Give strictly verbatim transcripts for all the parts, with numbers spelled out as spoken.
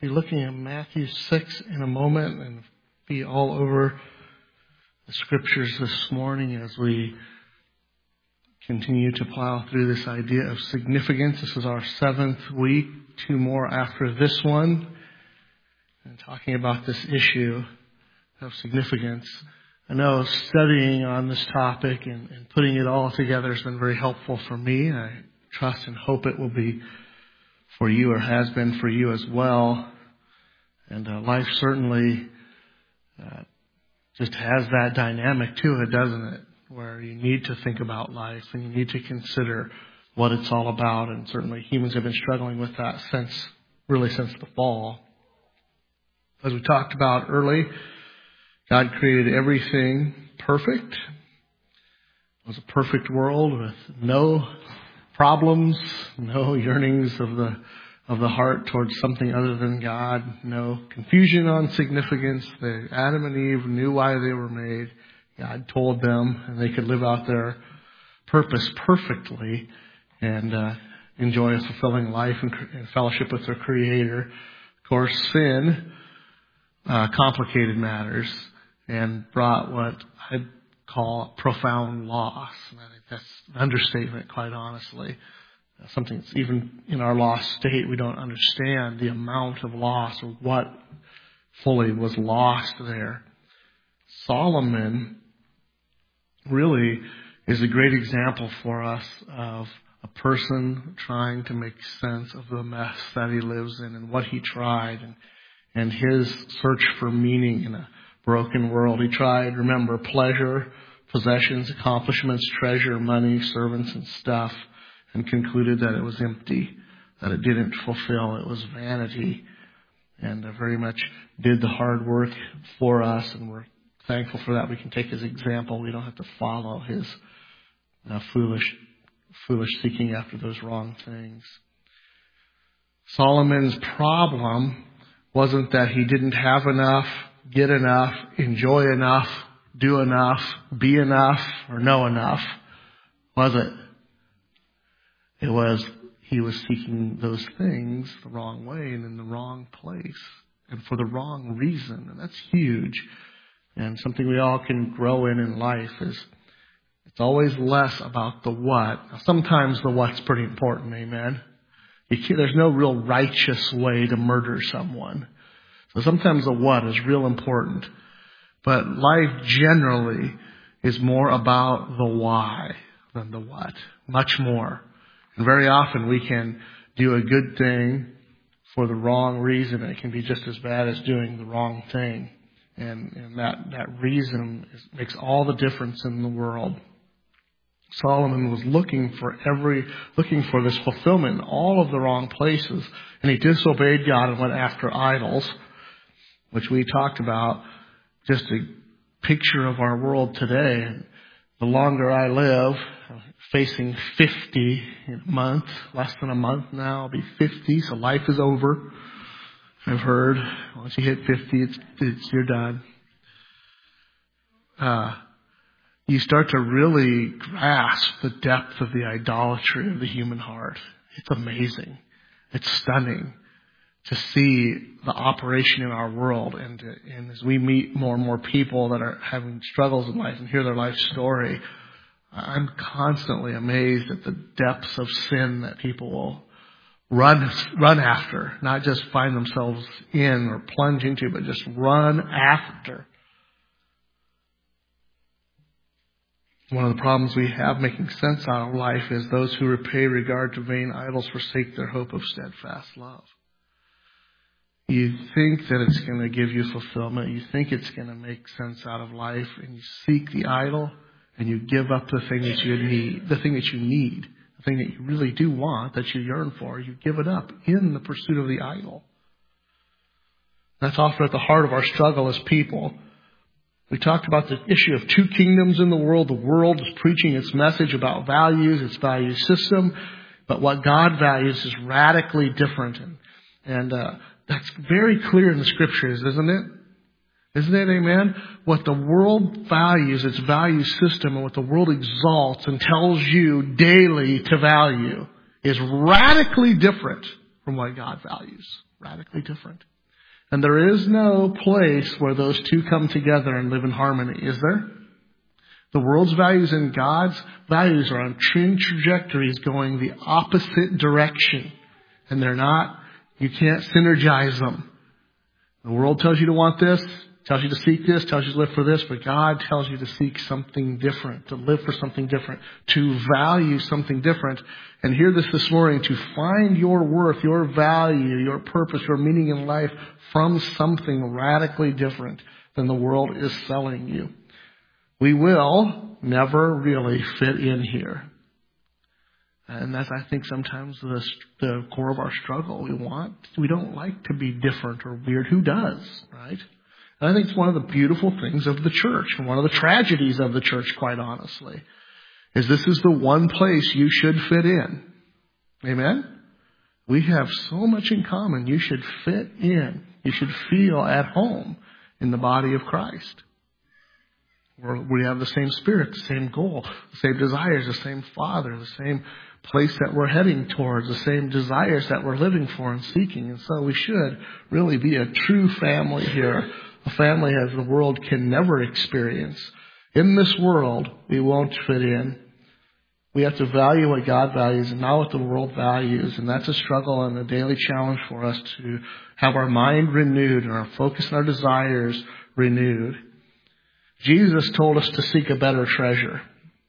be looking at Matthew six in a moment and be all over the scriptures this morning as we continue to plow through this idea of significance. This is our seventh week, two more after this one, and talking about this issue of significance. I know studying on this topic and, and putting it all together has been very helpful for me. I trust and hope it will be for you, or has been for you as well. And uh, life certainly uh, just has that dynamic to it, doesn't it? Where you need to think about life and you need to consider what it's all about. And certainly humans have been struggling with that since, really since the fall. As we talked about early, God created everything perfect. It was a perfect world with no problems, no yearnings of the of the heart towards something other than God, no confusion on significance. The Adam and Eve knew why they were made. God told them, and they could live out their purpose perfectly and uh, enjoy a fulfilling life and, and fellowship with their Creator. Of course, sin uh, complicated matters and brought what I'd call profound loss. And I think that's an understatement, quite honestly. Something that's even in our lost state, we don't understand the amount of loss or what fully was lost there. Solomon really is a great example for us of a person trying to make sense of the mess that he lives in and what he tried and, and his search for meaning in a broken world. He tried, remember, pleasure, possessions, accomplishments, treasure, money, servants, and stuff, and concluded that it was empty, that it didn't fulfill, it was vanity, and uh, very much did the hard work for us, and we're thankful for that. We can take his example. We don't have to follow his uh, foolish, foolish seeking after those wrong things. Solomon's problem wasn't that he didn't have enough, get enough, enjoy enough, do enough, be enough, or know enough, was it? It was he was seeking those things the wrong way and in the wrong place and for the wrong reason. And that's huge. And something we all can grow in in life is it's always less about the what. Now, sometimes the what's pretty important, amen? You can't, there's no real righteous way to murder someone. So sometimes the what is real important. But life generally is more about the why than the what. Much more. And very often we can do a good thing for the wrong reason. It can be just as bad as doing the wrong thing. And, and that, that reason is, makes all the difference in the world. Solomon was looking for every, looking for this fulfillment in all of the wrong places. And he disobeyed God and went after idols, which we talked about, just a picture of our world today. And the longer I live, facing fifty in a month, less than a month now, I'll be fifty, so life is over. I've heard once you hit fifty, it's, it's you're done. Uh, you start to really grasp the depth of the idolatry of the human heart. It's amazing. It's stunning to see the operation in our world. And, to, and as we meet more and more people that are having struggles in life and hear their life story, I'm constantly amazed at the depths of sin that people will run run after, not just find themselves in or plunge into, but just run after. One of the problems we have making sense out of life is those who repay regard to vain idols forsake their hope of steadfast love. You think that it's going to give you fulfillment. You think it's going to make sense out of life, and you seek the idol, and you give up the thing that you need, the thing that you need, the thing that you really do want, that you yearn for. You give it up in the pursuit of the idol. That's often at the heart of our struggle as people. We talked about the issue of two kingdoms in the world. The world is preaching its message about values, its value system, but what God values is radically different. And, and uh, that's very clear in the Scriptures, isn't it? Isn't it, amen? What the world values, its value system, and what the world exalts and tells you daily to value is radically different from what God values. Radically different. And there is no place where those two come together and live in harmony, is there? The world's values and God's values are on twin trajectories going the opposite direction. And they're not, you can't synergize them. The world tells you to want this, tells you to seek this, tells you to live for this, but God tells you to seek something different, to live for something different, to value something different. And hear this this morning, to find your worth, your value, your purpose, your meaning in life from something radically different than the world is selling you. We will never really fit in here. And that's, I think, sometimes the, the core of our struggle. We want, we don't like to be different or weird. Who does, right? And I think it's one of the beautiful things of the church, and one of the tragedies of the church, quite honestly, is this is the one place you should fit in. Amen? We have so much in common. You should fit in. You should feel at home in the body of Christ. We're, we have the same spirit, the same goal, the same desires, the same Father, the same place that we're heading towards, the same desires that we're living for and seeking. And so we should really be a true family here, a family as the world can never experience. In this world, we won't fit in. We have to value what God values and not what the world values. And that's a struggle and a daily challenge for us to have our mind renewed and our focus and our desires renewed. Jesus told us to seek a better treasure.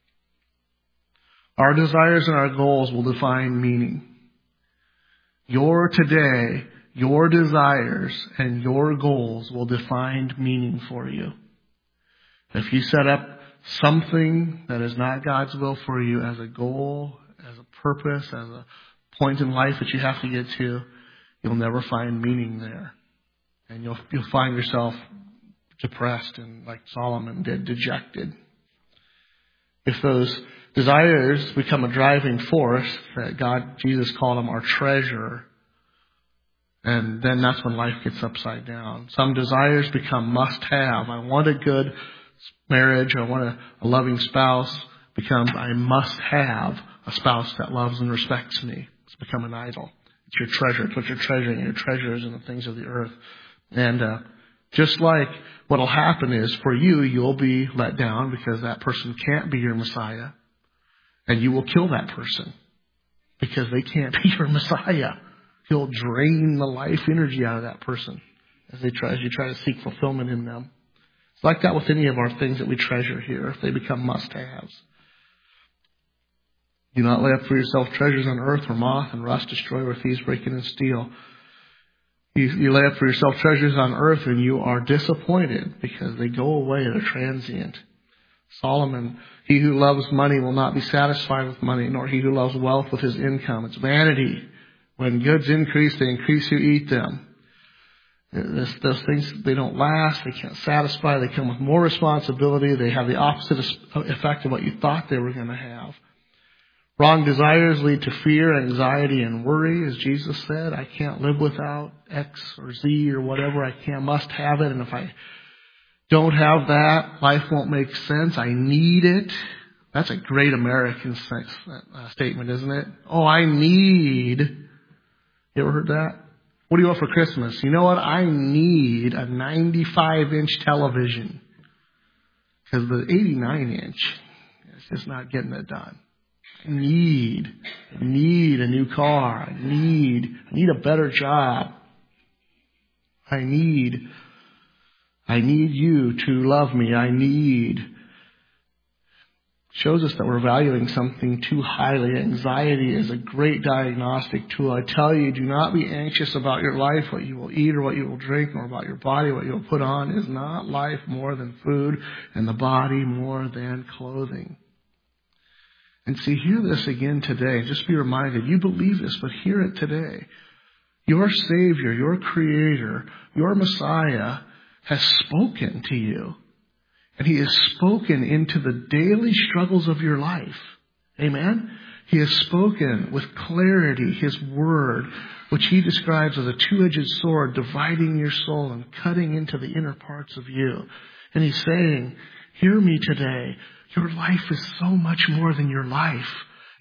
Our desires and our goals will define meaning. Your today, your desires, and your goals will define meaning for you. If you set up something that is not God's will for you as a goal, as a purpose, as a point in life that you have to get to, you'll never find meaning there. And you'll, you'll find yourself depressed and, like Solomon did, dejected. If those desires become a driving force, that God, Jesus called them our treasure, and then that's when life gets upside down. Some desires become must-have. I want a good marriage. I want a, a loving spouse. Becomes I must have a spouse that loves and respects me. It's become an idol. It's your treasure. It's what you're treasuring. Your treasure is in the things of the earth. And uh, just like what'll happen is for you, you'll be let down because that person can't be your Messiah. And you will kill that person because they can't be your Messiah. You'll drain the life energy out of that person as they try, as you try to seek fulfillment in them. It's like that with any of our things that we treasure here, if they become must-haves. Do not lay up for yourself treasures on earth where moth and rust destroy, where thieves break in and steal. You, you lay up for yourself treasures on earth and you are disappointed because they go away at a transient. Solomon, he who loves money will not be satisfied with money, nor he who loves wealth with his income. It's vanity. When goods increase, they increase who eat them. This, those things, they don't last. They can't satisfy. They come with more responsibility. They have the opposite effect of what you thought they were going to have. Wrong desires lead to fear, anxiety, and worry. As Jesus said, I can't live without X or Z or whatever. I can't, must have it. And if I don't have that, life won't make sense. I need it. That's a great American statement, isn't it? Oh, I need. You ever heard that? What do you want for Christmas? You know what? I need a ninety-five inch television. Because the eighty-nine inch is just not getting it done. I need, I need a new car. I need, I need a better job. I need, I need you to love me. I need. Shows us that we're valuing something too highly. Anxiety is a great diagnostic tool. I tell you, do not be anxious about your life, what you will eat or what you will drink, nor about your body, what you will put on. Is not life more than food, and the body more than clothing? And see, hear this again today. Just be reminded, you believe this, but hear it today. Your Savior, your Creator, your Messiah has spoken to you. And He has spoken into the daily struggles of your life. Amen? He has spoken with clarity, His Word, which He describes as a two-edged sword, dividing your soul and cutting into the inner parts of you. And He's saying, hear me today. Your life is so much more than your life.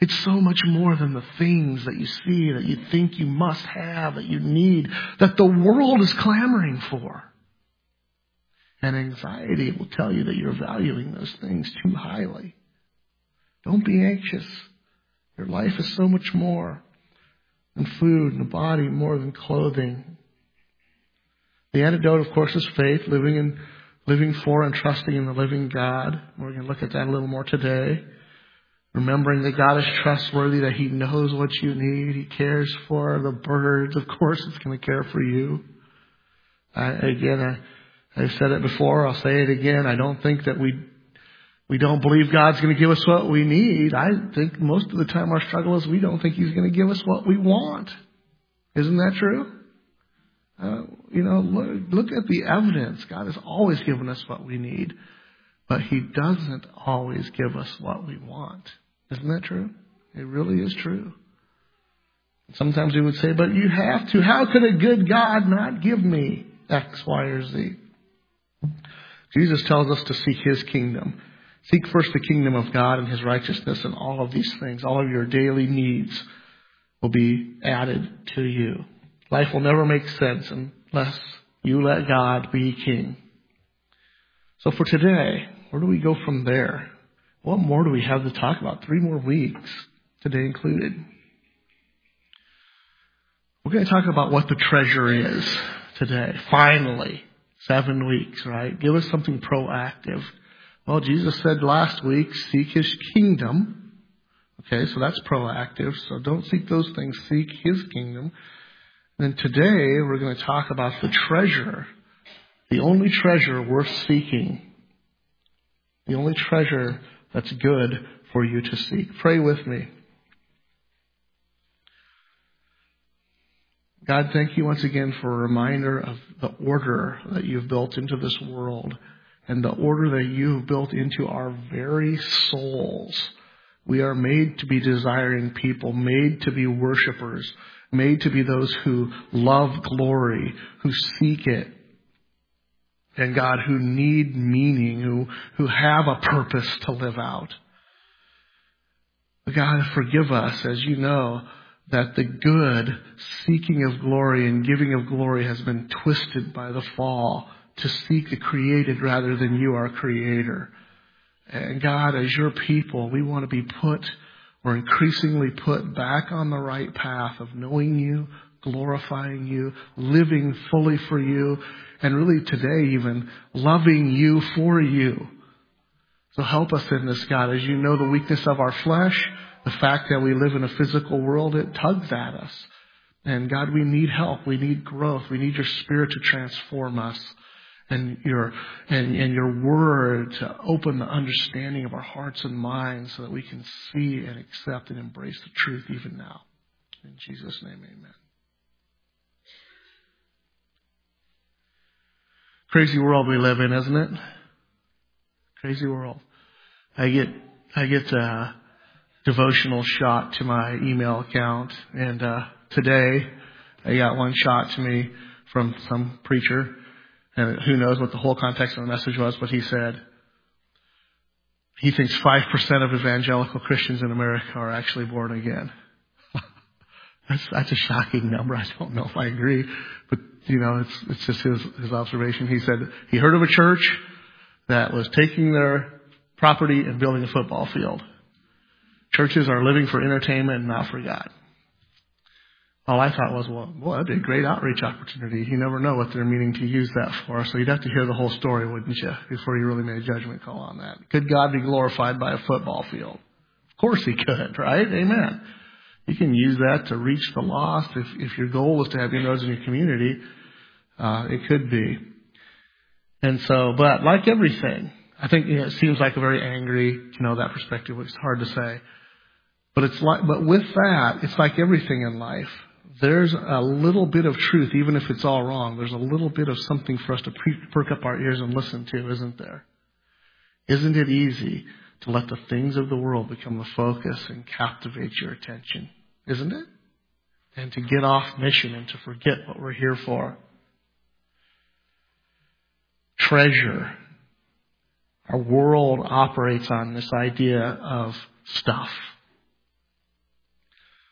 It's so much more than the things that you see, that you think you must have, that you need, that the world is clamoring for. And anxiety will tell you that you're valuing those things too highly. Don't be anxious. Your life is so much more than food and the body, more than clothing. The antidote, of course, is faith, living in, living for and trusting in the living God. We're going to look at that a little more today. Remembering that God is trustworthy, that He knows what you need. He cares for the birds. Of course, it's going to care for you. I, again, I, I've said it before. I'll say it again. I don't think that we we don't believe God's going to give us what we need. I think most of the time our struggle is we don't think He's going to give us what we want. Isn't that true? Uh, you know, look, look at the evidence. God has always given us what we need, but He doesn't always give us what we want. Isn't that true? It really is true. Sometimes we would say, but you have to. How could a good God not give me X, Y, or Z? Jesus tells us to seek His kingdom. Seek first the kingdom of God and His righteousness, and all of these things, all of your daily needs will be added to you. Life will never make sense unless you let God be king. So for today, where do we go from there? What more do we have to talk about? Three more weeks, today included. We're going to talk about what the treasure is today. Finally, seven weeks, right? Give us something proactive. Well, Jesus said last week, seek His kingdom. Okay, so that's proactive. So don't seek those things. Seek His kingdom. And then today, we're going to talk about the treasure. The only treasure worth seeking. The only treasure that's good for you to seek. Pray with me. God, thank you once again for a reminder of the order that you've built into this world and the order that you've built into our very souls. We are made to be desiring people, made to be worshipers, made to be those who love glory, who seek it. And God, who need meaning, who, who have a purpose to live out. But God, forgive us, as you know, that the good seeking of glory and giving of glory has been twisted by the fall to seek the created rather than you, our Creator. And God, as your people, we want to be put, or increasingly put back on the right path of knowing you, glorifying you, living fully for you, and really today even loving you for you. So help us in this, God. As you know the weakness of our flesh, the fact that we live in a physical world, it tugs at us. And God, we need help. We need growth. We need your Spirit to transform us. And your, and, and your word to open the understanding of our hearts and minds so that we can see and accept and embrace the truth even now. In Jesus' name, amen. Crazy world we live in, isn't it? Crazy world. I get I get a devotional shot to my email account, and uh, today I got one shot to me from some preacher, and who knows what the whole context of the message was, but he said he thinks five percent of evangelical Christians in America are actually born again. That's, that's a shocking number. I don't know if I agree, but you know, it's it's just his his observation. He said he heard of a church that was taking their property and building a football field. Churches are living for entertainment and not for God. All I thought was, well, boy, that'd be a great outreach opportunity. You never know what they're meaning to use that for. So you'd have to hear the whole story, wouldn't you, before you really made a judgment call on that. Could God be glorified by a football field? Of course He could, right? Amen. You can use that to reach the lost. If, if your goal is to have inroads in your community, uh, it could be. And so, but like everything, I think you know, it seems like a very angry, you know, that perspective. It's hard to say. But it's like, but with that, it's like everything in life. There's a little bit of truth, even if it's all wrong. There's a little bit of something for us to pre- perk up our ears and listen to, isn't there? Isn't it easy to let the things of the world become the focus and captivate your attention? Isn't it? And to get off mission and to forget what we're here for. Treasure. Our world operates on this idea of stuff.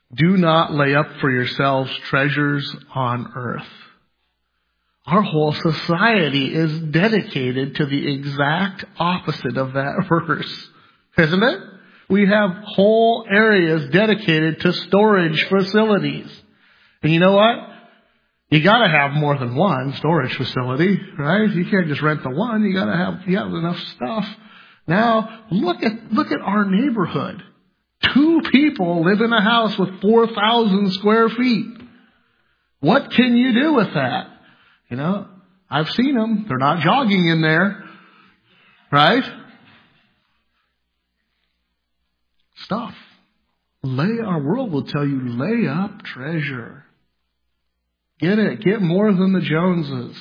Do not lay up for yourselves treasures on earth. Our whole society is dedicated to the exact opposite of that verse, isn't it? We have whole areas dedicated to storage facilities. And you know what? You gotta have more than one storage facility, right? You can't just rent the one. You gotta have, you have enough stuff. Now, look at, look at our neighborhood. Two people live in a house with four thousand square feet. What can you do with that? You know, I've seen them. They're not jogging in there. Right? Stuff. Lay, our world will tell you, lay up treasure. Get it. Get more than the Joneses.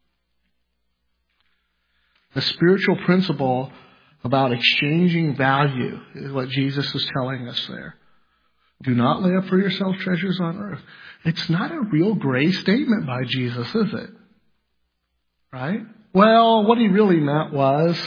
The spiritual principle about exchanging value is what Jesus is telling us there. Do not lay up for yourself treasures on earth. It's not a real gray statement by Jesus, is it? Right? Well, what he really meant was,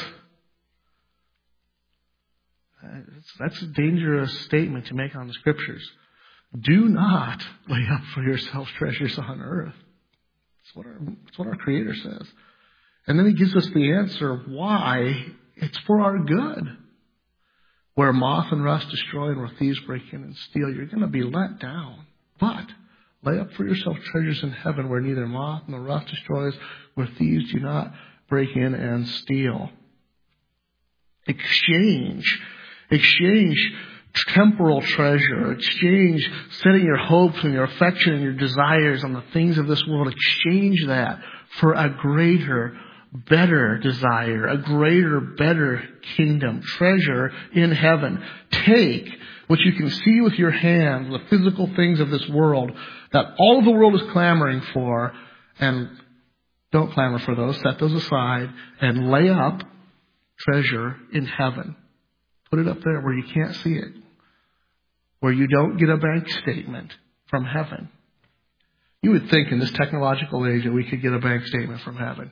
that's a dangerous statement to make on the scriptures. Do not lay up for yourself treasures on earth. That's what our, that's what our Creator says. And then he gives us the answer of why it's for our good. Where moth and rust destroy and where thieves break in and steal, you're going to be let down. But lay up for yourself treasures in heaven where neither moth nor rust destroys, where thieves do not break in and steal. Exchange. Exchange temporal treasure. Exchange setting your hopes and your affection and your desires on the things of this world. Exchange that for a greater, better desire, a greater, better kingdom, treasure in heaven. Take what you can see with your hands, the physical things of this world that all of the world is clamoring for, and don't clamor for those, set those aside, and lay up treasure in heaven. Put it up there where you can't see it, where you don't get a bank statement from heaven. You would think in this technological age that we could get a bank statement from heaven.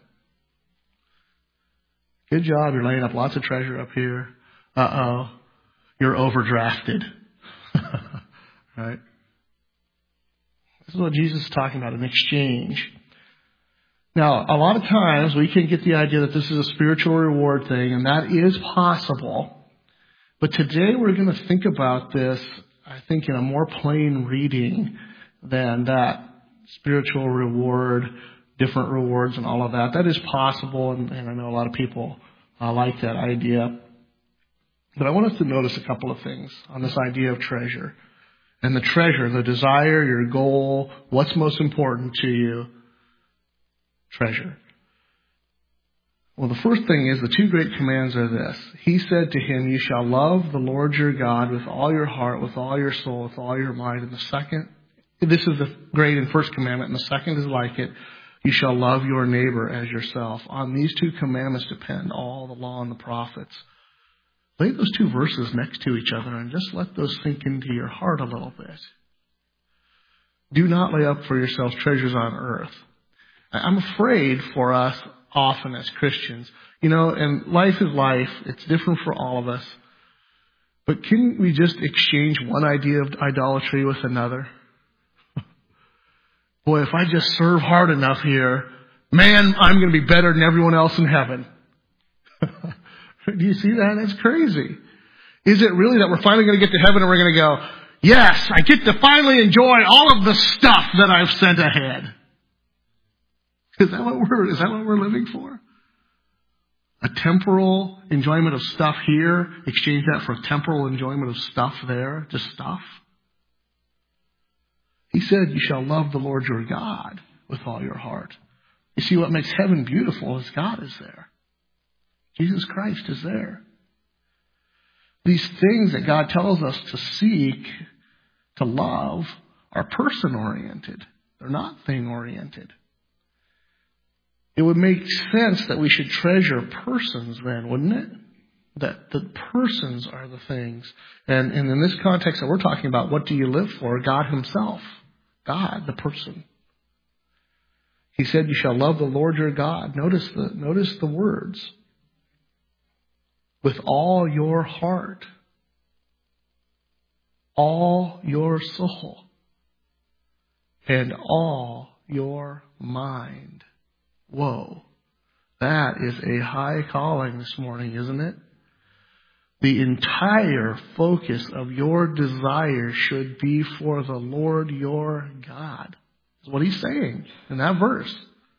Good job, you're laying up lots of treasure up here. Uh-oh, you're overdrafted. Right? This is what Jesus is talking about, an exchange. Now, a lot of times we can get the idea that this is a spiritual reward thing, and that is possible. But today we're going to think about this, I think, in a more plain reading than that spiritual reward, different rewards and all of that. That is possible, and, and I know a lot of people uh, like that idea. But I want us to notice a couple of things on this idea of treasure. And the treasure, the desire, your goal, what's most important to you, treasure. Well, the first thing is the two great commands are this. He said to him, you shall love the Lord your God with all your heart, with all your soul, with all your mind. And the second, this is the great and first commandment, and the second is like it. You shall love your neighbor as yourself. On these two commandments depend all the law and the prophets. Lay those two verses next to each other and just let those sink into your heart a little bit. Do not lay up for yourselves treasures on earth. I'm afraid for us often as Christians, you know, and life is life. It's different for all of us. But can we just exchange one idea of idolatry with another? Boy, if I just serve hard enough here, man, I'm going to be better than everyone else in heaven. Do you see that? That's crazy. Is it really that we're finally going to get to heaven and we're going to go, yes, I get to finally enjoy all of the stuff that I've sent ahead? Is that what we're, is that what we're living for? A temporal enjoyment of stuff here, exchange that for a temporal enjoyment of stuff there, just stuff? He said, you shall love the Lord your God with all your heart. You see, what makes heaven beautiful is God is there. Jesus Christ is there. These things that God tells us to seek, to love, are person-oriented. They're not thing-oriented. It would make sense that we should treasure persons then, wouldn't it? That the persons are the things. And, and in this context that we're talking about, what do you live for? God himself. God, the person. He said, you shall love the Lord your God. Notice the, notice the words. With all your heart. all your soul and all your mind. Whoa. That is a high calling this morning, isn't it? The entire focus of your desire should be for the Lord your God. That's what he's saying in that verse.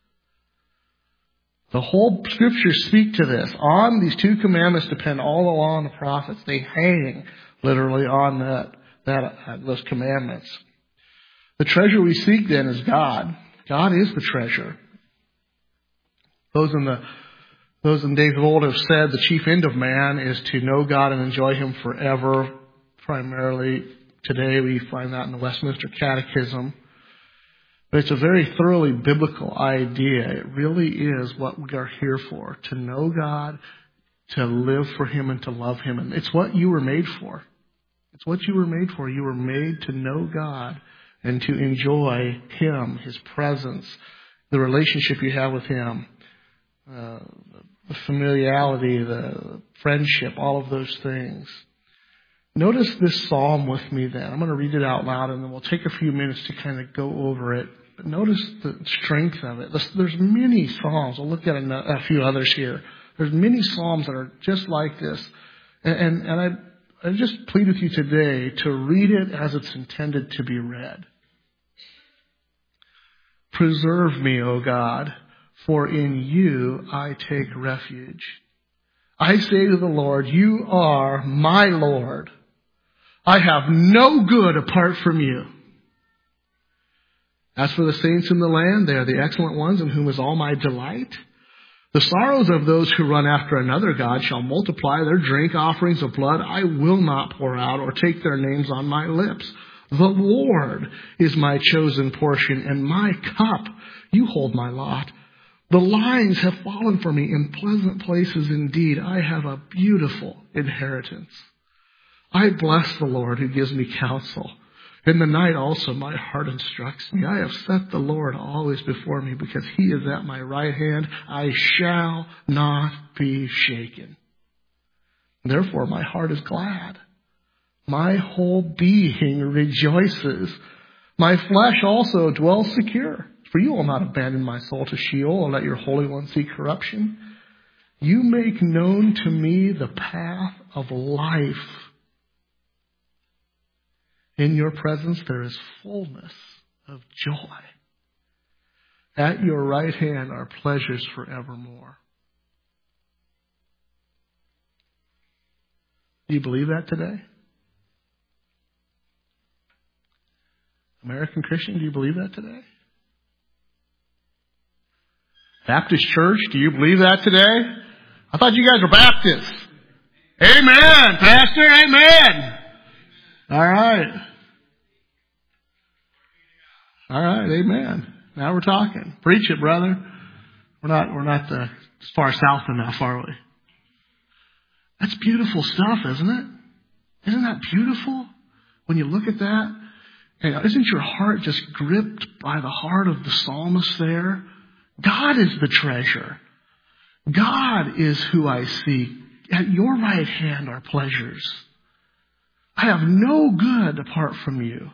The whole scriptures speak to this. On these two commandments depend all the law and the prophets. They hang literally on that, that uh, those commandments. The treasure we seek then is God. God is the treasure. Those in the those in days of old have said the chief end of man is to know God and enjoy him forever. Primarily today we find that in the Westminster Catechism. But it's a very thoroughly biblical idea. It really is what we are here for. To know God, to live for him, and to love him. And it's what you were made for. It's what you were made for. You were made to know God and to enjoy him, his presence, the relationship you have with him. Uh, the familiarity, the friendship, all of those things. Notice this psalm with me then. I'm going to read it out loud and then we'll take a few minutes to kind of go over it. But notice the strength of it. There's many psalms. We'll look at a few others here. There's many psalms that are just like this. And, and, and I, I just plead with you today to read it as it's intended to be read. Preserve me, O God, for in you I take refuge. I say to the Lord, you are my Lord. I have no good apart from you. As for the saints in the land, they are the excellent ones in whom is all my delight. The sorrows of those who run after another God shall multiply their drink offerings of blood. I will not pour out or take their names on my lips. The Lord is my chosen portion and my cup. You hold my lot. The lines have fallen for me in pleasant places indeed. I have a beautiful inheritance. I bless the Lord who gives me counsel. In the night also my heart instructs me. I have set the Lord always before me because he is at my right hand. I shall not be shaken. Therefore my heart is glad. My whole being rejoices. My flesh also dwells secure. For you will not abandon my soul to Sheol or let your Holy One see corruption. You make known to me the path of life. In your presence there is fullness of joy. At your right hand are pleasures forevermore. Do you believe that today? American Christian, do you believe that today? Baptist Church, do you believe that today? I thought you guys were Baptists. Amen, Pastor, amen. All right. All right, amen. Now we're talking. Preach it, brother. We're not, we're not uh, far south enough, are we? That's beautiful stuff, isn't it? Isn't that beautiful? When you look at that, and isn't your heart just gripped by the heart of the psalmist there? God is the treasure. God is who I seek. At your right hand are pleasures. I have no good apart from you.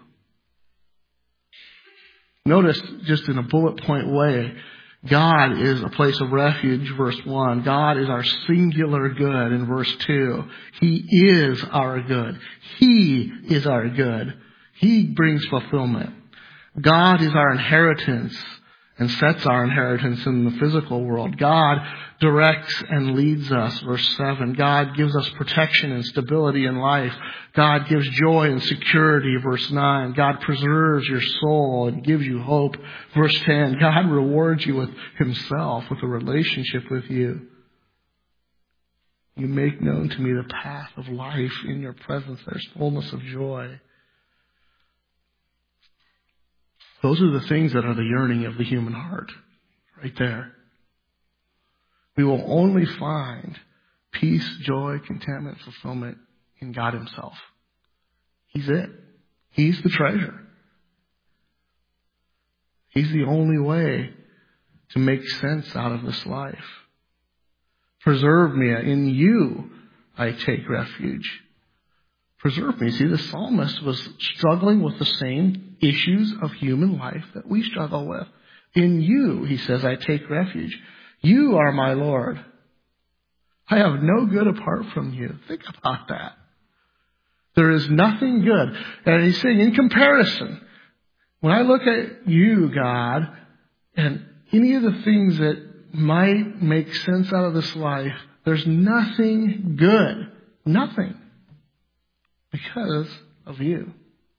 Notice, just in a bullet point way, God is a place of refuge, verse one. God is our singular good in verse two. He is our good. He is our good. He brings fulfillment. God is our inheritance and sets our inheritance in the physical world. God directs and leads us, verse seven. God gives us protection and stability in life. God gives joy and security, verse nine. God preserves your soul and gives you hope, verse ten. God rewards you with himself, with a relationship with you. You make known to me the path of life. In your presence there's fullness of joy. Those are the things that are the yearning of the human heart. Right there. We will only find peace, joy, contentment, fulfillment in God himself. He's it. He's the treasure. He's the only way to make sense out of this life. Preserve me. In you I take refuge. preserve me. See, the psalmist was struggling with the same issues of human life that we struggle with. In you, he says, I take refuge. You are my Lord. I have no good apart from you. Think about that. There is nothing good. And he's saying, in comparison, when I look at you, God, and any of the things that might make sense out of this life, there's nothing good. Nothing. Because of you.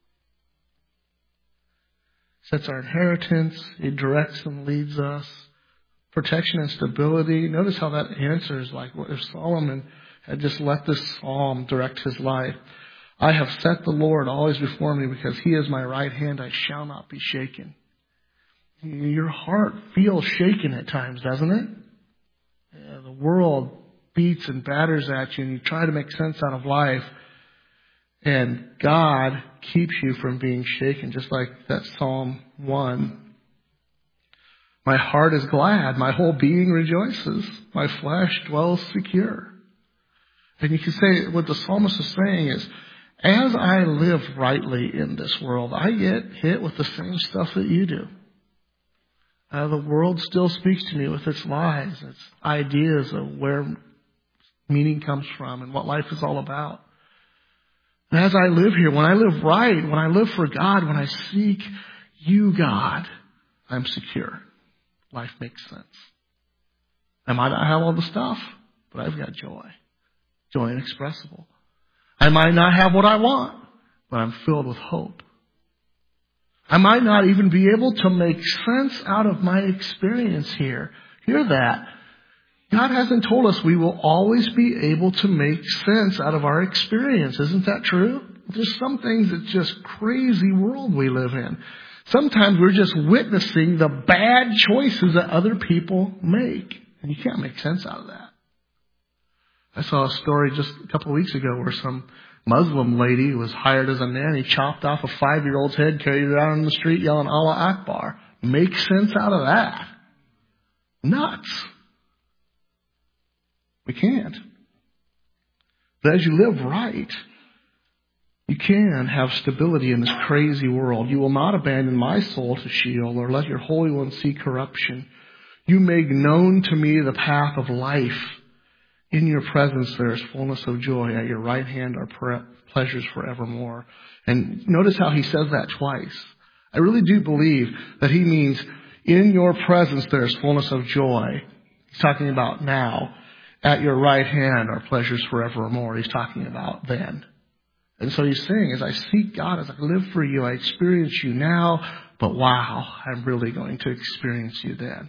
Sets our inheritance. It directs and leads us. Protection and stability. Notice how that answers like what if Solomon had just let this psalm direct his life. I have set the Lord always before me because he is my right hand. I shall not be shaken. Your heart feels shaken at times, doesn't it? Yeah, the world beats and batters at you and you try to make sense out of life. And God keeps you from being shaken, just like that Psalm one. My heart is glad. My whole being rejoices. My flesh dwells secure. And you can say what the psalmist is saying is, as I live rightly in this world, I get hit with the same stuff that you do. Uh, the world still speaks to me with its lies, its ideas of where meaning comes from and what life is all about. And as I live here, when I live right, when I live for God, when I seek you, God, I'm secure. Life makes sense. I might not have all the stuff, but I've got joy. Joy inexpressible. I might not have what I want, but I'm filled with hope. I might not even be able to make sense out of my experience here. Hear that. God hasn't told us we will always be able to make sense out of our experience. Isn't that true? There's some things that's just crazy world we live in. Sometimes we're just witnessing the bad choices that other people make. And you can't make sense out of that. I saw a story just a couple of weeks ago where some Muslim lady was hired as a nanny, chopped off a five-year-old's head, carried it out on the street yelling Allah Akbar. Make sense out of that. Nuts. We can't. But as you live right, you can have stability in this crazy world. You will not abandon my soul to Sheol or let your Holy One see corruption. You make known to me the path of life. In your presence there is fullness of joy. At your right hand are pre- pleasures forevermore. And notice how he says that twice. I really do believe that he means in your presence there is fullness of joy. He's talking about now. At your right hand are pleasures forevermore. He's talking about then. And so he's saying, as I seek God, as I live for you, I experience you now, but wow, I'm really going to experience you then.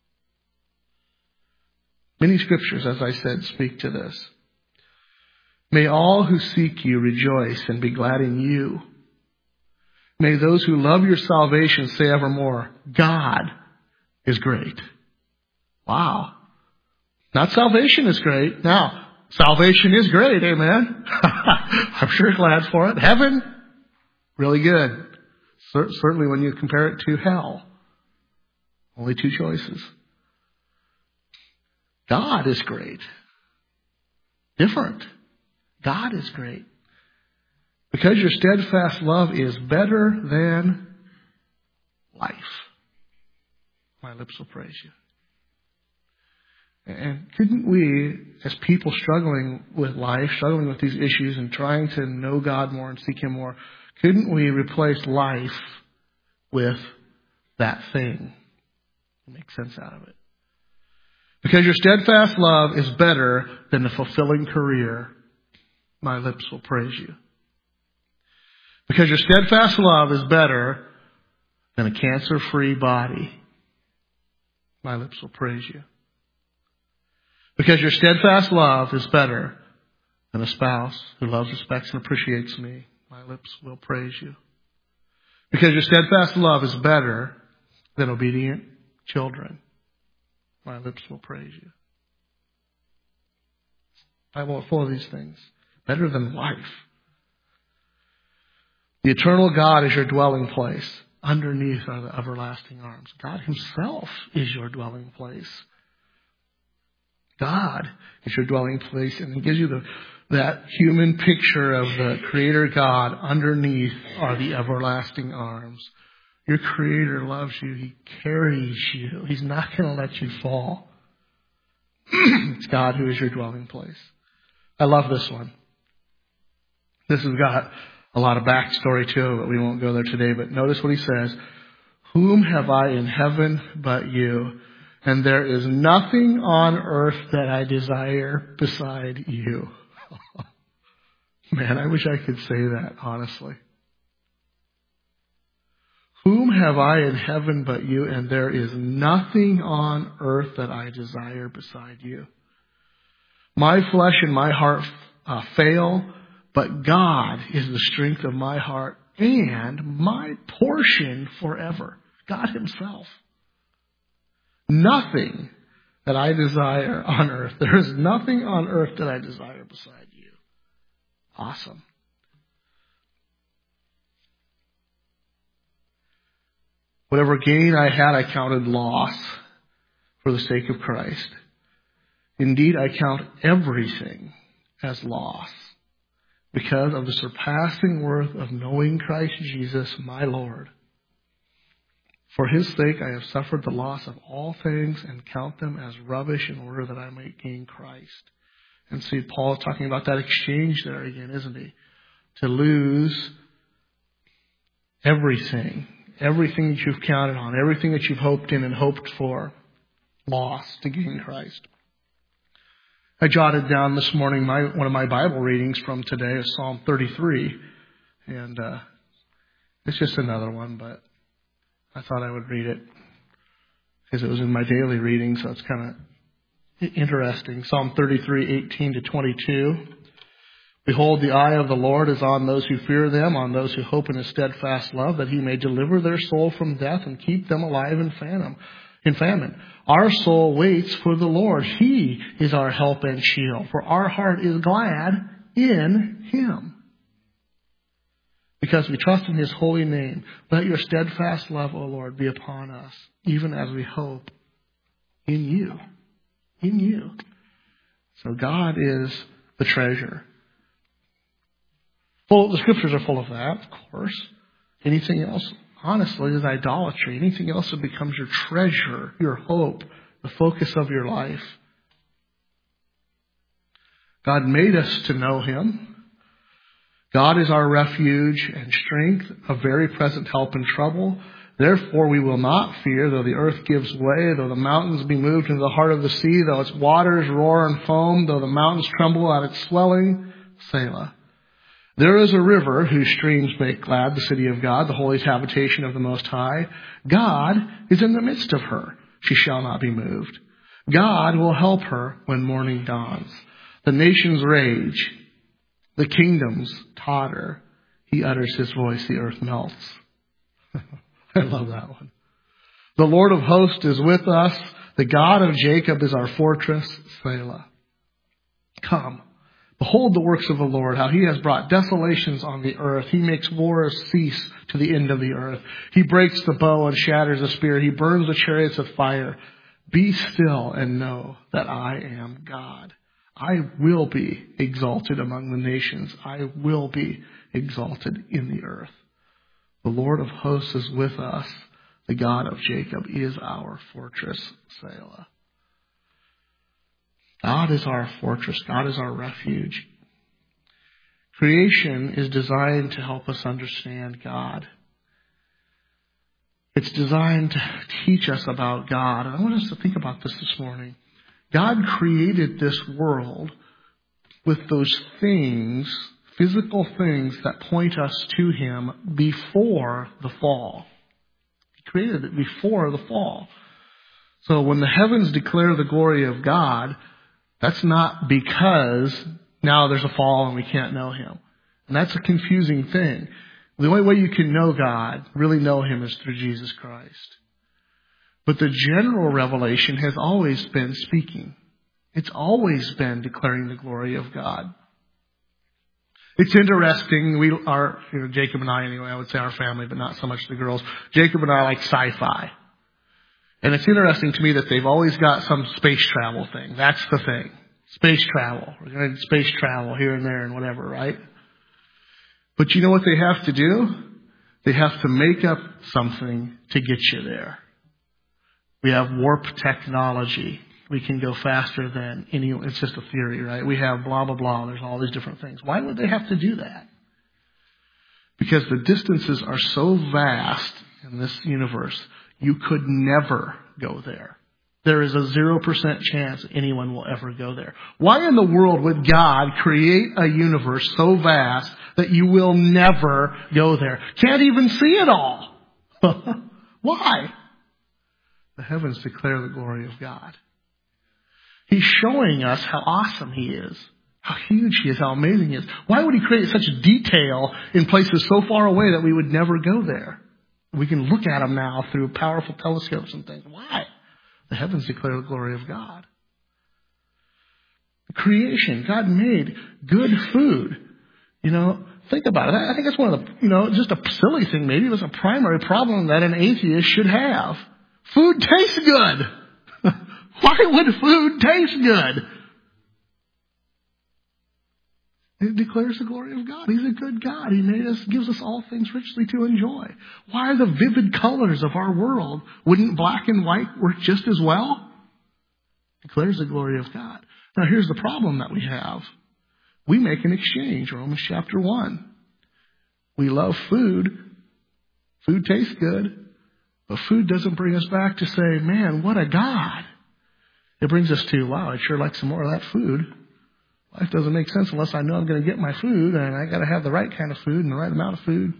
Many scriptures, as I said, speak to this. May all who seek you rejoice and be glad in you. May those who love your salvation say evermore, God is great. Wow. Not salvation is great. Now, salvation is great, amen. I'm sure glad for it. Heaven, really good. Certainly when you compare it to hell. Only two choices. God is great. Different. God is great. Because your steadfast love is better than life. My lips will praise you. And couldn't we, as people struggling with life, struggling with these issues and trying to know God more and seek Him more, couldn't we replace life with that thing? Make sense out of it. Because your steadfast love is better than a fulfilling career, my lips will praise you. Because your steadfast love is better than a cancer-free body, my lips will praise you. Because your steadfast love is better than a spouse who loves, respects, and appreciates me, my lips will praise you. Because your steadfast love is better than obedient children, my lips will praise you. Bible is full of these things. Better than life. The eternal God is your dwelling place. Underneath are the everlasting arms. God Himself is your dwelling place. God is your dwelling place, and He gives you the that human picture of the Creator God, underneath are the everlasting arms. Your Creator loves you. He carries you. He's not going to let you fall. It's God who is your dwelling place. I love this one. This has got a lot of backstory to it, but we won't go there today. But notice what he says. Whom have I in heaven but you? And there is nothing on earth that I desire beside you. Man, I wish I could say that, honestly. Whom have I in heaven but you? And there is nothing on earth that I desire beside you. My flesh and my heart uh, fail, but God is the strength of my heart and my portion forever. God himself. Nothing that I desire on earth. There is nothing on earth that I desire beside you. Awesome. Whatever gain I had, I counted loss for the sake of Christ. Indeed, I count everything as loss because of the surpassing worth of knowing Christ Jesus, my Lord. For his sake, I have suffered the loss of all things and count them as rubbish in order that I might gain Christ. And see, Paul is talking about that exchange there again, isn't he? To lose everything, everything that you've counted on, everything that you've hoped in and hoped for, lost to gain Christ. I jotted down this morning my one of my Bible readings from today is Psalm thirty-three. And uh, it's just another one, but I thought I would read it because it was in my daily reading, so it's kind of interesting. Psalm thirty-three, eighteen to twenty-two. Behold, the eye of the Lord is on those who fear them, on those who hope in his steadfast love, that he may deliver their soul from death and keep them alive in famine. In famine. Our soul waits for the Lord. He is our help and shield, for our heart is glad in him. Because we trust in his holy name. Let your steadfast love, O Lord, be upon us, even as we hope in you. In you. So God is the treasure. Full, the scriptures are full of that, of course. Anything else, honestly, is idolatry. Anything else that becomes your treasure, your hope, the focus of your life. God made us to know him. God is our refuge and strength, a very present help in trouble. Therefore we will not fear, though the earth gives way, though the mountains be moved into the heart of the sea, though its waters roar and foam, though the mountains tremble at its swelling. Selah. There is a river whose streams make glad the city of God, the holy habitation of the Most High. God is in the midst of her. She shall not be moved. God will help her when morning dawns. The nations rage. The kingdoms totter. He utters his voice. The earth melts. I love that one. The Lord of hosts is with us. The God of Jacob is our fortress. Selah. Come. Behold the works of the Lord, how he has brought desolations on the earth. He makes wars cease to the end of the earth. He breaks the bow and shatters the spear. He burns the chariots with fire. Be still and know that I am God. I will be exalted among the nations. I will be exalted in the earth. The Lord of hosts is with us. The God of Jacob is our fortress. Selah. God is our fortress. God is our refuge. Creation is designed to help us understand God. It's designed to teach us about God. And I want us to think about this this morning. God created this world with those things, physical things that point us to him before the fall. He created it before the fall. So when the heavens declare the glory of God, that's not because now there's a fall and we can't know him. And that's a confusing thing. The only way you can know God, really know him, is through Jesus Christ. But the general revelation has always been speaking. It's always been declaring the glory of God. It's interesting. We are, you know, Jacob and I anyway, I would say our family, but not so much the girls. Jacob and I like sci-fi. And it's interesting to me that they've always got some space travel thing. That's the thing. Space travel. We're going to space travel here and there and whatever, right? But you know what they have to do? They have to make up something to get you there. We have warp technology. We can go faster than any, it's just a theory, right? We have blah, blah, blah. There's all these different things. Why would they have to do that? Because the distances are so vast in this universe, you could never go there. There is a zero percent chance anyone will ever go there. Why in the world would God create a universe so vast that you will never go there? Can't even see it all. Why? The heavens declare the glory of God. He's showing us how awesome He is, how huge He is, how amazing He is. Why would He create such detail in places so far away that we would never go there? We can look at them now through powerful telescopes and things. Why? The heavens declare the glory of God. Creation, God made good food. You know, think about it. I think that's one of the, you know, just a silly thing maybe. It was a primary problem that an atheist should have. Food tastes good. Why would food taste good? It declares the glory of God. He's a good God. He made us, gives us all things richly to enjoy. Why are the vivid colors of our world? Wouldn't black and white work just as well? Declares the glory of God. Now here's the problem that we have. We make an exchange, Romans chapter one. We love food. Food tastes good. But food doesn't bring us back to say, man, what a God. It brings us to, wow, I'd sure like some more of that food. Life doesn't make sense unless I know I'm going to get my food, and I got to have the right kind of food and the right amount of food.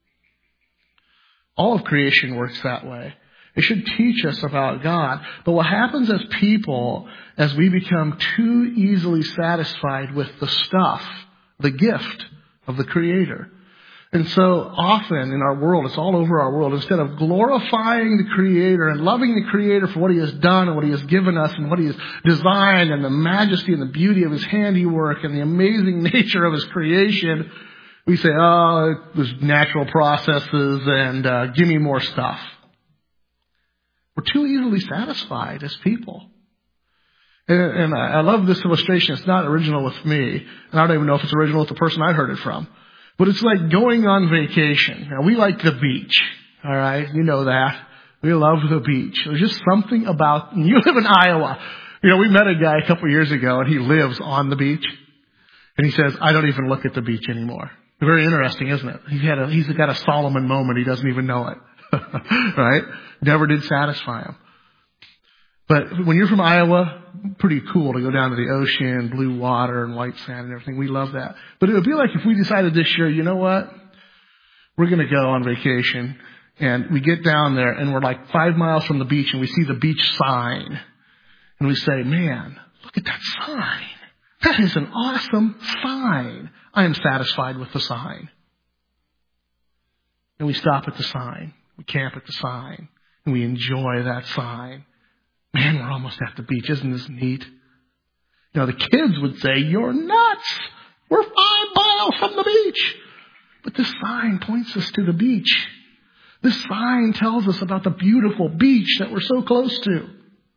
All of creation works that way. It should teach us about God. But what happens as people, as we become too easily satisfied with the stuff, the gift of the Creator. And so often in our world, it's all over our world, instead of glorifying the Creator and loving the Creator for what He has done and what He has given us and what He has designed and the majesty and the beauty of His handiwork and the amazing nature of His creation, we say, oh, it was natural processes and uh, give me more stuff. We're too easily satisfied as people. And, and I love this illustration. It's not original with me. And I don't even know if it's original with the person I heard it from. But it's like going on vacation. Now, we like the beach. All right? You know that. We love the beach. There's just something about, you live in Iowa. You know, we met a guy a couple of years ago, and he lives on the beach. And he says, I don't even look at the beach anymore. Very interesting, isn't it? He had a, he's got a Solomon moment. He doesn't even know it. Right? Never did satisfy him. But when you're from Iowa, pretty cool to go down to the ocean, blue water and white sand and everything. We love that. But it would be like if we decided this year, you know what? We're going to go on vacation, and we get down there and we're like five miles from the beach and we see the beach sign. And we say, man, look at that sign. That is an awesome sign. I am satisfied with the sign. And we stop at the sign. We camp at the sign. And we enjoy that sign. Man, we're almost at the beach. Isn't this neat? You know, the kids would say, you're nuts. We're five miles from the beach. But this sign points us to the beach. This sign tells us about the beautiful beach that we're so close to.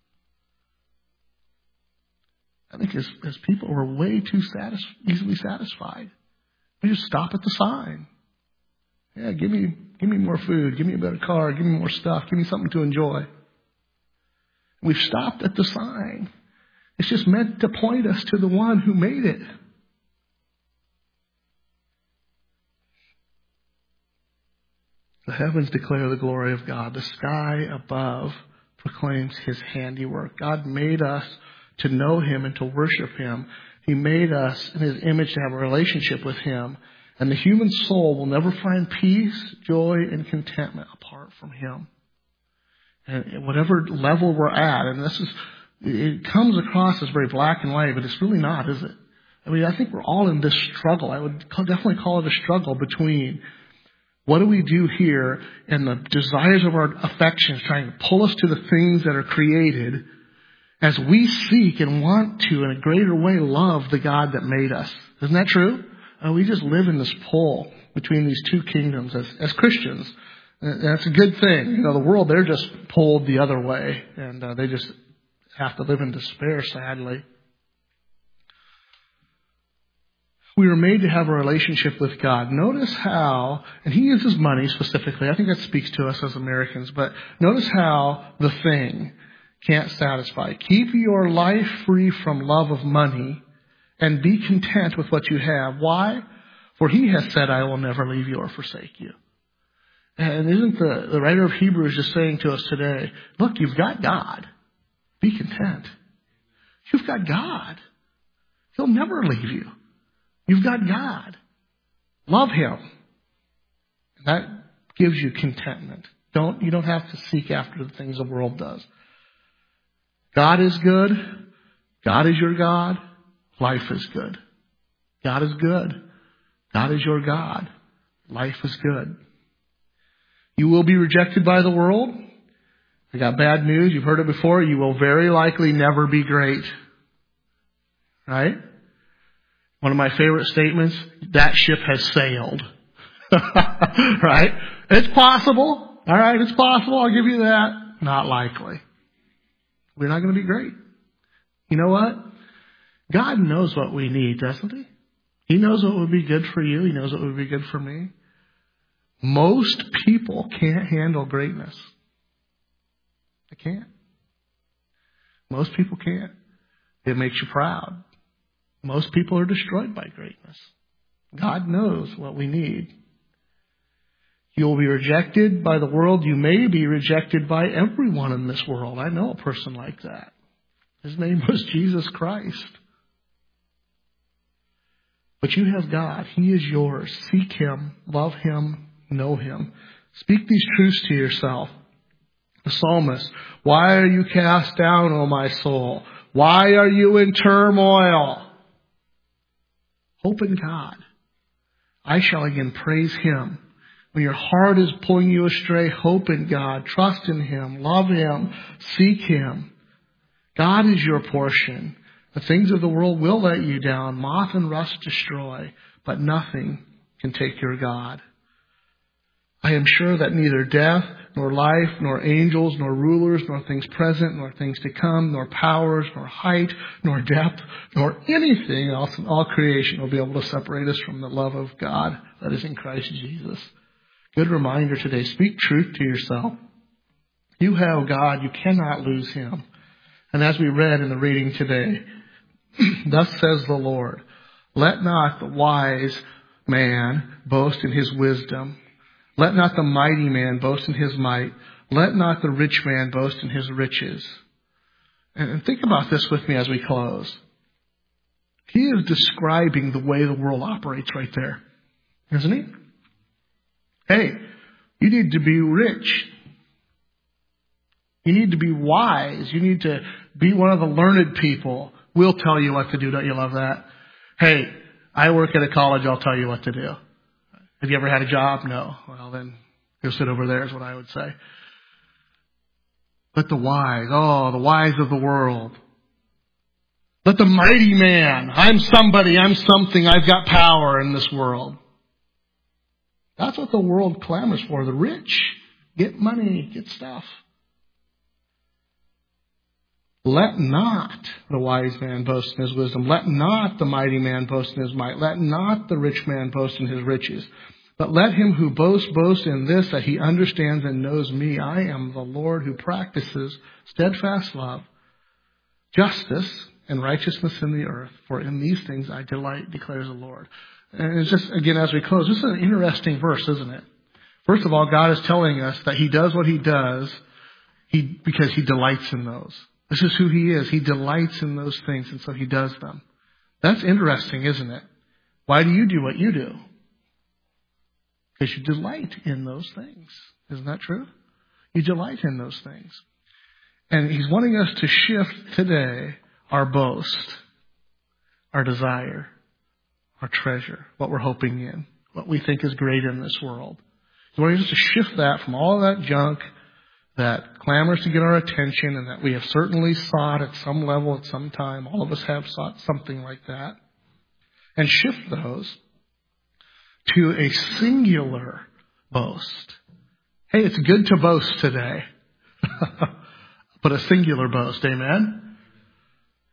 I think as, as people, we're way too satis- easily satisfied. We just stop at the sign. Yeah, give me, give me more food. Give me a better car. Give me more stuff. Give me something to enjoy. We've stopped at the sign. It's just meant to point us to the one who made it. The heavens declare the glory of God. The sky above proclaims His handiwork. God made us to know Him and to worship Him. He made us in His image to have a relationship with Him. And the human soul will never find peace, joy, and contentment apart from Him. And whatever level we're at, and this is, it comes across as very black and white, but it's really not, is it? I mean, I think we're all in this struggle. I would definitely call it a struggle between what do we do here and the desires of our affections trying to pull us to the things that are created as we seek and want to, in a greater way, love the God that made us. Isn't that true? Uh, we just live in this pull between these two kingdoms as, as Christians. And that's a good thing. You know, the world, they're just pulled the other way. And uh, they just have to live in despair, sadly. We were made to have a relationship with God. Notice how, and he uses money specifically. I think that speaks to us as Americans. But notice how the thing can't satisfy. Keep your life free from love of money and be content with what you have. Why? For he has said, I will never leave you or forsake you. And isn't the, the writer of Hebrews just saying to us today, look, you've got God. Be content. You've got God. He'll never leave you. You've got God. Love him. That gives you contentment. Don't, you don't have to seek after the things the world does. God is good. God is your God. Life is good. God is good. God is your God. Life is good. You will be rejected by the world. I got bad news. You've heard it before. You will very likely never be great. Right? One of my favorite statements, that ship has sailed. Right? It's possible. All right, it's possible. I'll give you that. Not likely. We're not going to be great. You know what? God knows what we need, doesn't he? He knows what would be good for you. He knows what would be good for me. Most people can't handle greatness. They can't. Most people can't. It makes you proud. Most people are destroyed by greatness. God knows what we need. You will be rejected by the world. You may be rejected by everyone in this world. I know a person like that. His name was Jesus Christ. But you have God. He is yours. Seek him. Love him. Know him. Speak these truths to yourself. The psalmist, why are you cast down, O my soul? Why are you in turmoil? Hope in God. I shall again praise him. When your heart is pulling you astray, hope in God. Trust in him. Love him. Seek him. God is your portion. The things of the world will let you down. Moth and rust destroy, but nothing can take your God. I am sure that neither death, nor life, nor angels, nor rulers, nor things present, nor things to come, nor powers, nor height, nor depth, nor anything else in all creation will be able to separate us from the love of God that is in Christ Jesus. Good reminder today. Speak truth to yourself. You have God. You cannot lose him. And as we read in the reading today, thus says the Lord, let not the wise man boast in his wisdom. Let not the mighty man boast in his might. Let not the rich man boast in his riches. And think about this with me as we close. He is describing the way the world operates right there, isn't he? Hey, you need to be rich. You need to be wise. You need to be one of the learned people. We'll tell you what to do. Don't you love that? Hey, I work at a college. I'll tell you what to do. Have you ever had a job? No. Well, then go sit over there is what I would say. Let the wise, oh, the wise of the world. Let the mighty man, I'm somebody, I'm something, I've got power in this world. That's what the world clamors for. The rich get money, get stuff. Let not the wise man boast in his wisdom. Let not the mighty man boast in his might. Let not the rich man boast in his riches. But let him who boasts boast in this, that he understands and knows me. I am the Lord who practices steadfast love, justice, and righteousness in the earth. For in these things I delight, declares the Lord. And it's just, again, as we close, this is an interesting verse, isn't it? First of all, God is telling us that he does what he does he, because he delights in those. This is who he is. He delights in those things, and so he does them. That's interesting, isn't it? Why do you do what you do? Because you delight in those things. Isn't that true? You delight in those things. And he's wanting us to shift today our boast, our desire, our treasure, what we're hoping in, what we think is great in this world. He's wanting us to shift that from all of that junk that clamors to get our attention and that we have certainly sought at some level at some time. All of us have sought something like that. And shift those to a singular boast. Hey, it's good to boast today. But a singular boast, amen?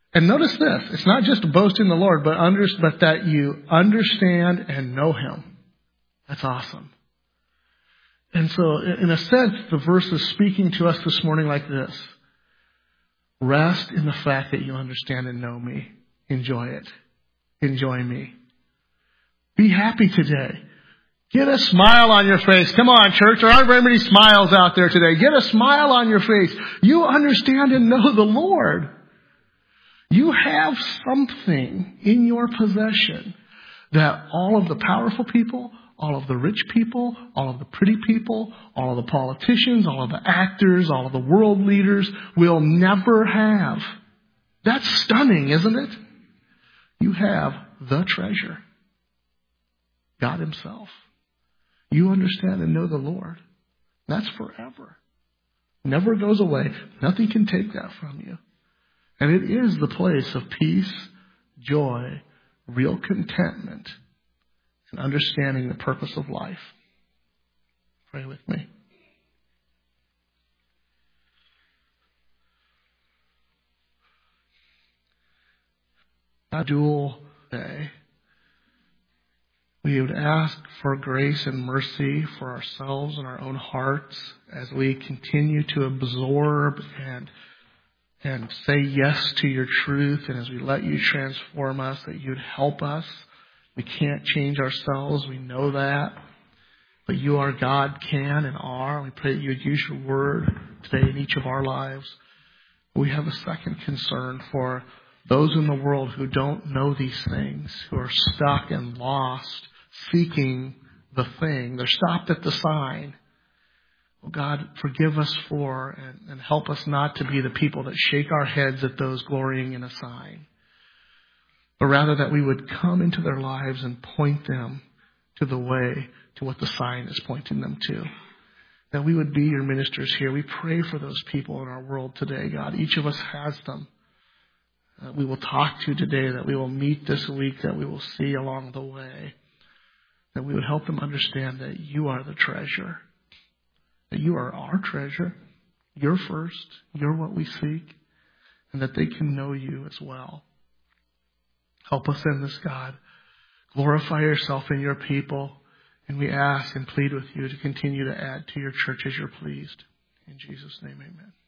And notice this. It's not just to boast in the Lord, but, under, but that you understand and know Him. That's awesome. And so, in a sense, the verse is speaking to us this morning like this. Rest in the fact that you understand and know me. Enjoy it. Enjoy me. Be happy today. Get a smile on your face. Come on, church. There aren't very many smiles out there today. Get a smile on your face. You understand and know the Lord. You have something in your possession that all of the powerful people, all of the rich people, all of the pretty people, all of the politicians, all of the actors, all of the world leaders will never have. That's stunning, isn't it? You have the treasure. God Himself. You understand and know the Lord. That's forever. Never goes away. Nothing can take that from you. And it is the place of peace, joy, real contentment, and understanding the purpose of life. Pray with me. A dual day. We would ask for grace and mercy for ourselves and our own hearts as we continue to absorb and and say yes to your truth, and as we let you transform us, that you'd help us. We can't change ourselves. We know that. But you, our God, can and are. We pray that you would use your word today in each of our lives. We have a second concern for those in the world who don't know these things, who are stuck and lost, seeking the thing. They're stopped at the sign. Oh God, forgive us for and, and help us not to be the people that shake our heads at those glorying in a sign, but rather that we would come into their lives and point them to the way, to what the sign is pointing them to. That we would be your ministers here. We pray for those people in our world today, God. Each of us has them. That we will talk to today, that we will meet this week, that we will see along the way. That we would help them understand that you are the treasure. That you are our treasure. You're first. You're what we seek. And that they can know you as well. Help us in this, God. Glorify yourself in your people. And we ask and plead with you to continue to add to your church as you're pleased. In Jesus' name, amen.